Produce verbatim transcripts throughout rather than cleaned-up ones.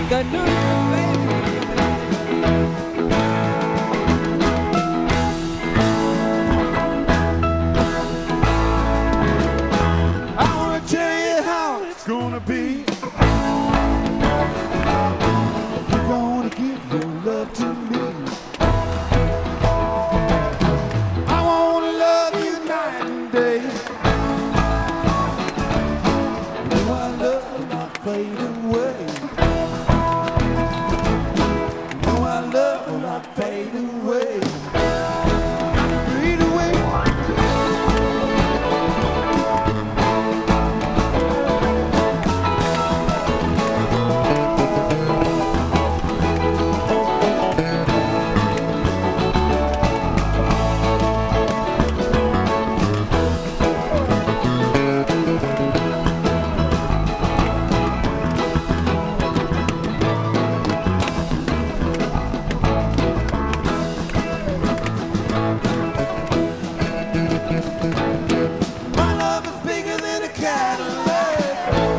Ganun, baby. I wanna tell you how it's gonna be. You're gonna give your love to me. I wanna love you night and day. You know our love will not fade away. You know our love will not fade away. Fade away. My love is bigger than a Cadillac.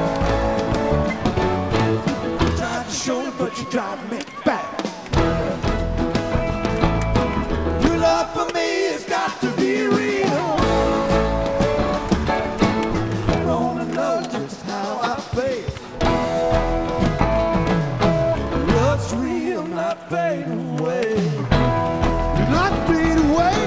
Tried to show you, but you drive me back. Your love for me has got to be real. I wanna know just how I feel. Love's real, not fade away. Do not fade away.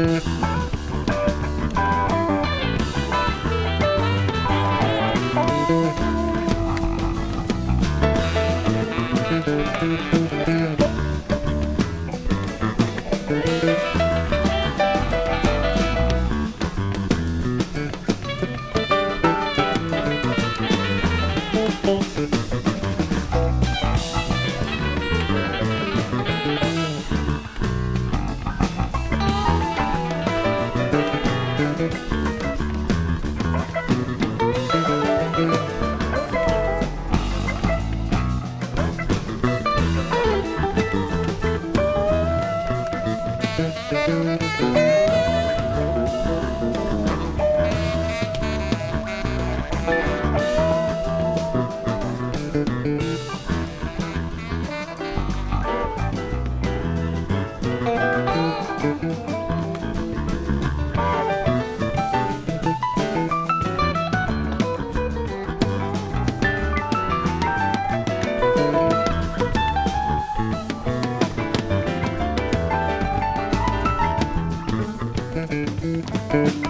Thank